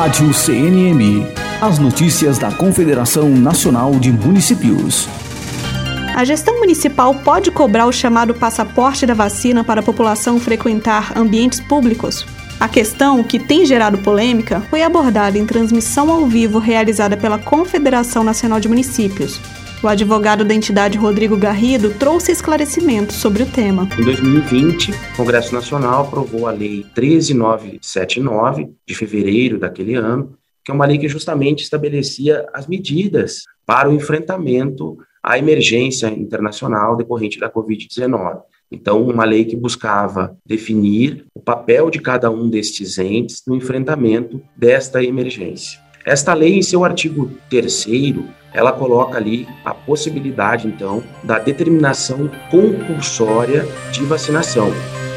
Rádio CNM. As notícias da Confederação Nacional de Municípios. A gestão municipal pode cobrar o chamado passaporte da vacina para a população frequentar ambientes públicos? A questão, que tem gerado polêmica, foi abordada em transmissão ao vivo realizada pela Confederação Nacional de Municípios. O advogado da entidade, Rodrigo Garrido, trouxe esclarecimentos sobre o tema. Em 2020, o Congresso Nacional aprovou a Lei 13.979, de fevereiro daquele ano, que é uma lei que justamente estabelecia as medidas para o enfrentamento à emergência internacional decorrente da Covid-19. Então, uma lei que buscava definir o papel de cada um destes entes no enfrentamento desta emergência. Esta lei, em seu artigo 3º, ela coloca ali a possibilidade, então, da determinação compulsória de vacinação.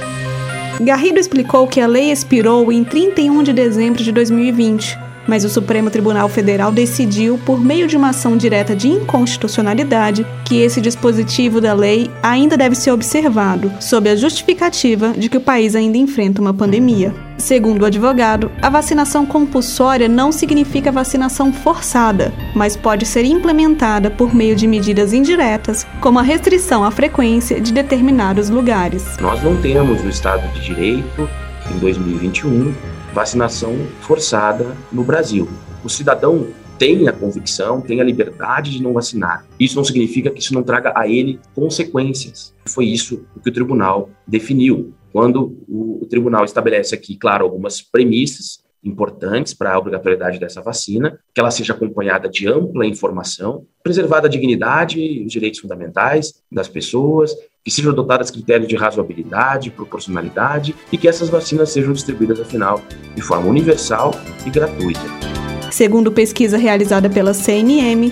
Garrido explicou que a lei expirou em 31 de dezembro de 2020, mas o Supremo Tribunal Federal decidiu, por meio de uma ação direta de inconstitucionalidade, que esse dispositivo da lei ainda deve ser observado, sob a justificativa de que o país ainda enfrenta uma pandemia. Segundo o advogado, a vacinação compulsória não significa vacinação forçada, mas pode ser implementada por meio de medidas indiretas, como a restrição à frequência de determinados lugares. Nós não temos no Estado de Direito, em 2021, vacinação forçada no Brasil. O cidadão tem a convicção, tem a liberdade de não vacinar. Isso não significa que isso não traga a ele consequências. Foi isso que o tribunal definiu. Quando o tribunal estabelece aqui, claro, algumas premissas importantes para a obrigatoriedade dessa vacina, que ela seja acompanhada de ampla informação, preservada a dignidade e os direitos fundamentais das pessoas, que sejam adotados critérios de razoabilidade, proporcionalidade e que essas vacinas sejam distribuídas, afinal, de forma universal e gratuita. Segundo pesquisa realizada pela CNM,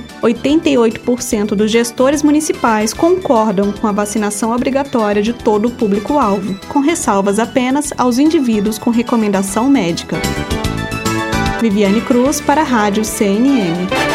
88% dos gestores municipais concordam com a vacinação obrigatória de todo o público-alvo, com ressalvas apenas aos indivíduos com recomendação médica. Viviane Cruz para a Rádio CNM.